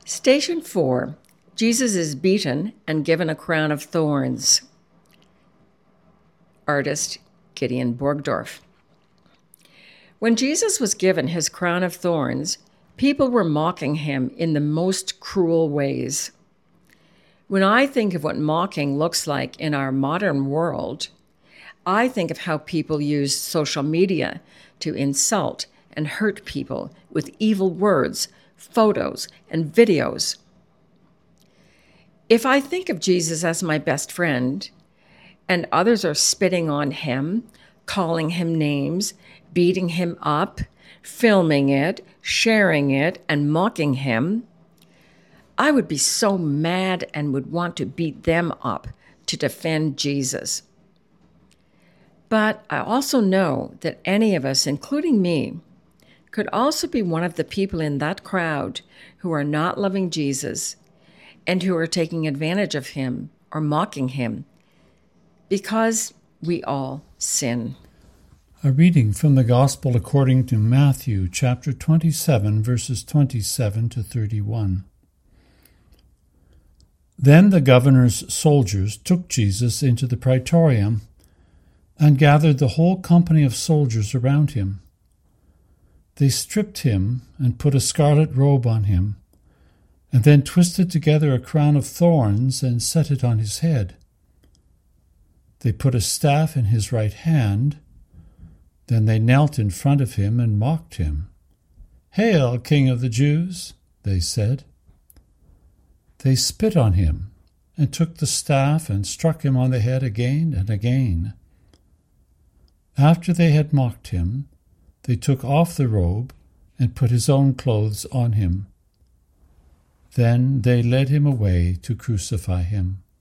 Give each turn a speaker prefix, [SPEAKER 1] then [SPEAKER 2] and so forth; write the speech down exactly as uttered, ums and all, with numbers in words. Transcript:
[SPEAKER 1] Station four. Jesus is beaten and given a crown of thorns. Artist Gideon Borgdorf. When Jesus was given his crown of thorns, people were mocking him in the most cruel ways. When I think of what mocking looks like in our modern world, I think of how people use social media to insult and hurt people with evil words, photos, and videos. If I think of Jesus as my best friend, and others are spitting on him, calling him names, beating him up, filming it, sharing it, and mocking him, I would be so mad and would want to beat them up to defend Jesus. But I also know that any of us, including me, could also be one of the people in that crowd who are not loving Jesus and who are taking advantage of him or mocking him, because we all sin.
[SPEAKER 2] A reading from the Gospel according to Matthew, chapter twenty-seven, verses twenty-seven to thirty-one. Then the governor's soldiers took Jesus into the praetorium and gathered the whole company of soldiers around him. They stripped him and put a scarlet robe on him, and then twisted together a crown of thorns and set it on his head. They put a staff in his right hand. Then they knelt in front of him and mocked him. "Hail, King of the Jews!" they said. They spit on him and took the staff and struck him on the head again and again. After they had mocked him, they took off the robe and put his own clothes on him. Then they led him away to crucify him.